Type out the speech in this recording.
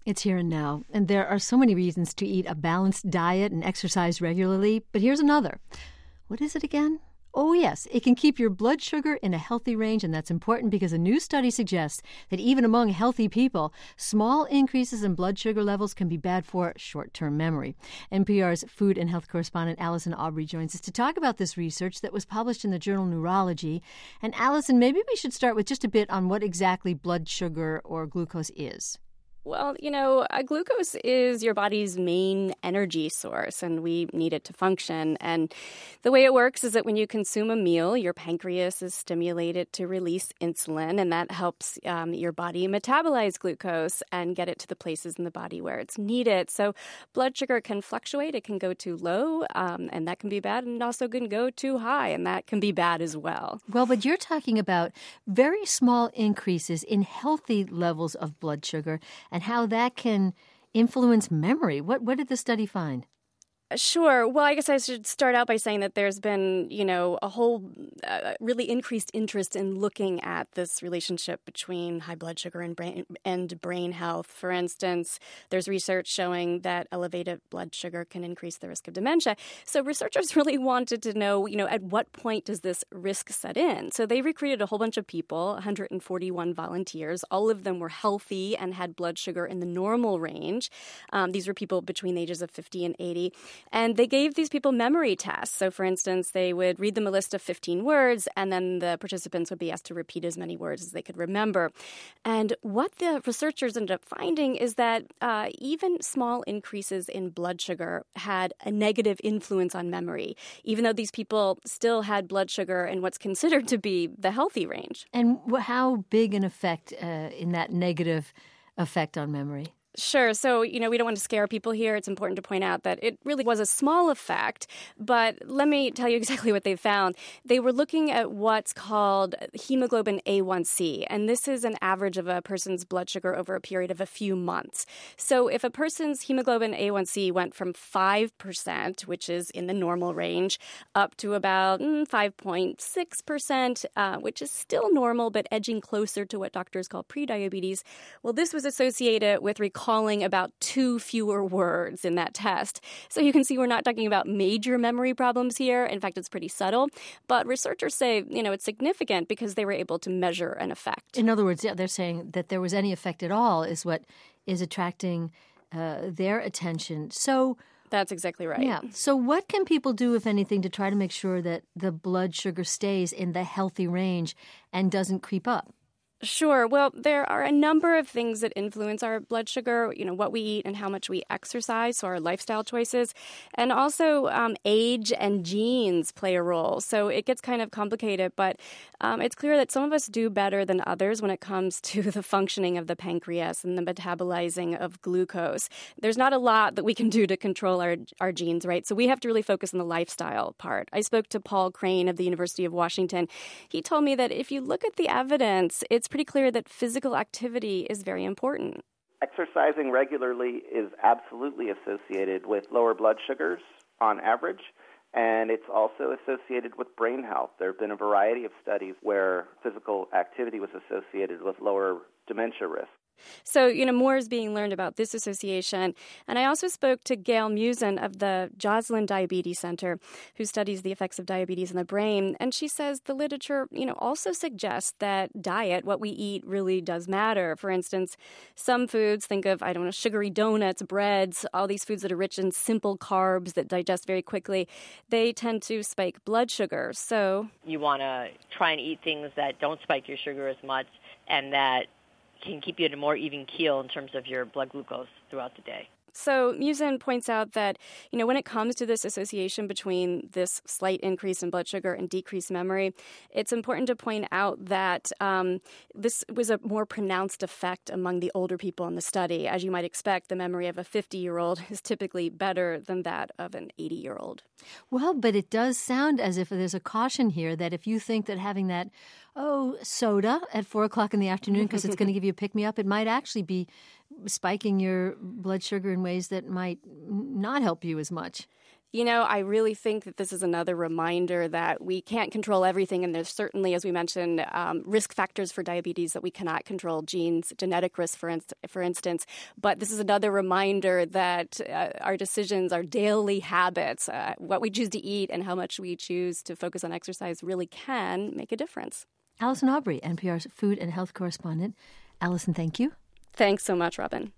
It's here and now, and there are so many reasons to eat a balanced diet and exercise regularly, but here's another. What is it again? Oh, yes, it can keep your blood sugar in a healthy range, and that's important because a new study suggests that even among healthy people, small increases in blood sugar levels can be bad for short-term memory. NPR's food and health correspondent Allison Aubrey joins us to talk about this research that was published in the journal Neurology. And Allison, maybe we should start with just a bit on what exactly blood sugar or glucose is. Well, glucose is your body's main energy source, and we need it to function. And the way it works is that when you consume a meal, your pancreas is stimulated to release insulin, and that helps your body metabolize glucose and get it to the places in the body where it's needed. So blood sugar can fluctuate. It can go too low, and that can be bad, and also can go too high, and that can be bad as well. Well, but you're talking about very small increases in healthy levels of blood sugar and how that can influence memory. What did the study find? Sure. Well, I guess I should start out by saying that there's been, a whole really increased interest in looking at this relationship between high blood sugar and brain health. For instance, there's research showing that elevated blood sugar can increase the risk of dementia. So researchers really wanted to know, at what point does this risk set in? So they recruited a whole bunch of people, 141 volunteers. All of them were healthy and had blood sugar in the normal range. These were people between the ages of 50 and 80. And they gave these people memory tests. So, for instance, they would read them a list of 15 words, and then the participants would be asked to repeat as many words as they could remember. And what the researchers ended up finding is that even small increases in blood sugar had a negative influence on memory, even though these people still had blood sugar in what's considered to be the healthy range. And how big an effect in that negative effect on memory? Sure. So, we don't want to scare people here. It's important to point out that it really was a small effect. But let me tell you exactly what they found. They were looking at what's called hemoglobin A1C. And this is an average of a person's blood sugar over a period of a few months. So if a person's hemoglobin A1C went from 5%, which is in the normal range, up to about 5.6%, which is still normal, but edging closer to what doctors call prediabetes, well, this was associated with recalling about 2 fewer words in that test. So you can see we're not talking about major memory problems here. In fact, it's pretty subtle. But researchers say, it's significant because they were able to measure an effect. In other words, they're saying that there was any effect at all is what is attracting their attention. So that's exactly right. Yeah. So what can people do, if anything, to try to make sure that the blood sugar stays in the healthy range and doesn't creep up? Sure. Well, there are a number of things that influence our blood sugar, what we eat and how much we exercise, so our lifestyle choices. And also age and genes play a role. So it gets kind of complicated, but it's clear that some of us do better than others when it comes to the functioning of the pancreas and the metabolizing of glucose. There's not a lot that we can do to control our genes, right? So we have to really focus on the lifestyle part. I spoke to Paul Crane of the University of Washington. He told me that if you look at the evidence, it's pretty clear that physical activity is very important. Exercising regularly is absolutely associated with lower blood sugars on average, and it's also associated with brain health. There have been a variety of studies where physical activity was associated with lower dementia risk. So, more is being learned about this association. And I also spoke to Gail Musin of the Joslin Diabetes Center, who studies the effects of diabetes in the brain. And she says the literature, also suggests that diet, what we eat, really does matter. For instance, some foods, think of, sugary donuts, breads, all these foods that are rich in simple carbs that digest very quickly, they tend to spike blood sugar. So you want to try and eat things that don't spike your sugar as much and that can keep you at a more even keel in terms of your blood glucose throughout the day. So Musin points out that, when it comes to this association between this slight increase in blood sugar and decreased memory, it's important to point out that this was a more pronounced effect among the older people in the study. As you might expect, the memory of a 50-year-old is typically better than that of an 80-year-old. Well, but it does sound as if there's a caution here that if you think that having that, soda at 4 o'clock in the afternoon because it's going to give you a pick-me-up, it might actually be spiking your blood sugar in ways that might not help you as much. I really think that this is another reminder that we can't control everything, and there's certainly, as we mentioned, risk factors for diabetes that we cannot control, genes, genetic risk, for instance. But this is another reminder that our decisions, our daily habits, what we choose to eat and how much we choose to focus on exercise really can make a difference. Allison Aubrey, NPR's food and health correspondent. Allison, thank you. Thanks so much, Robin.